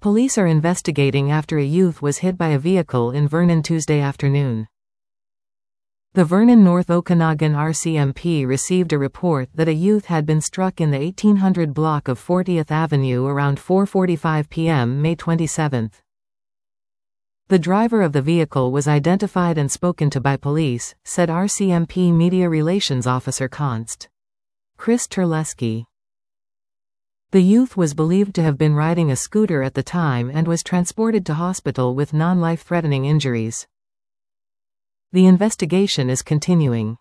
Police are investigating after a youth was hit by a vehicle in Vernon Tuesday afternoon. The Vernon North Okanagan RCMP received a report that a youth had been struck in the 1800 block of 40th Avenue around 4:45 p.m. May 27. The driver of the vehicle was identified and spoken to by police, said RCMP Media Relations Officer Const. Chris Terlesky. The youth was believed to have been riding a scooter at the time and was transported to hospital with non-life-threatening injuries. The investigation is continuing.